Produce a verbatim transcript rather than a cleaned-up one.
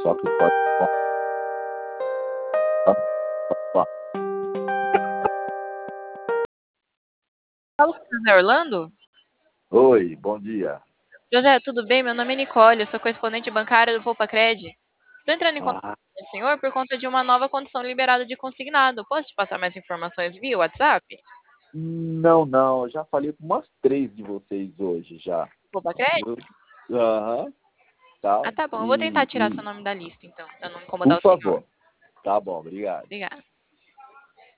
Só que pode. Fala com o José Orlando? Oi, bom dia. José, tudo bem? Meu nome é Nicole, eu sou correspondente bancária do Poupa-Cred. Estou entrando em contato Ah, com o senhor por conta de uma nova condição liberada de consignado. Posso te passar mais informações via WhatsApp? não, não. Eu já falei com umas três de vocês hoje já. Poupa-Cred? Eu- Aham, tá. Ah, tá bom. Eu vou tentar E, tirar seu e, nome da lista, então, pra não incomodar por o senhor. favor. Tá bom, obrigado. Obrigada.